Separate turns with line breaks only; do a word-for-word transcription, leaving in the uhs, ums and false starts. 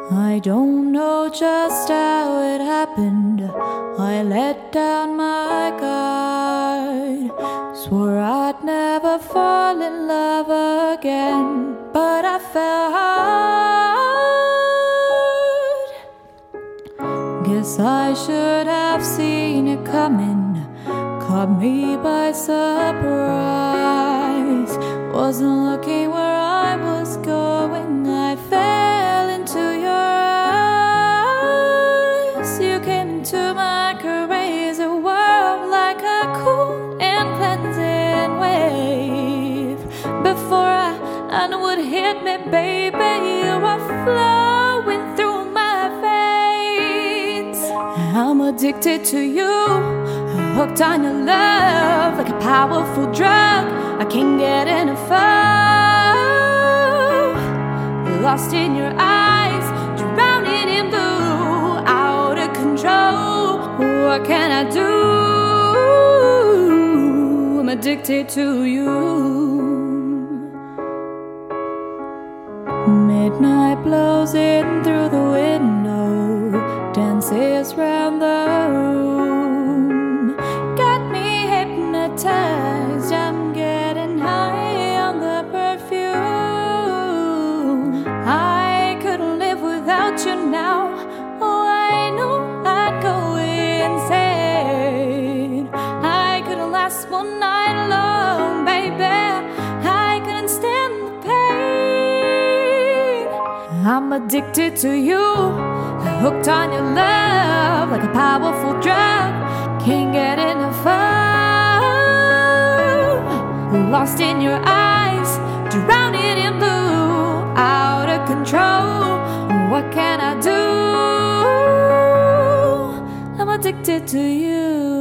I don't know just how it happened. I let down my guard. Swore I'd never fall in love again, but I fell hard. Guess I should have seen it coming. Caught me by surprise. Wasn't looking where I was going. I fell into your eyes. You came into my crazy world like a cool and cleansing wave. Before I, I knew it hit me, baby, you were flowing through my veins. I'm addicted to you, hooked on your love like a powerful drug. I can't get enough of. Lost in your eyes, drowning in blue, out of control. What can I do? I'm addicted to you. Midnight blows in through the window, dances round the room. Got me hypnotized, I'm getting high on the perfume. I couldn't live without you now. Oh, I knew I'd go insane. I couldn't last one night alone, baby. I couldn't stand the pain. I'm addicted to you, hooked on your love like a powerful drug. Can't get enough of. Lost in your eyes, drowning in blue, out of control. What can I do? I'm addicted to you.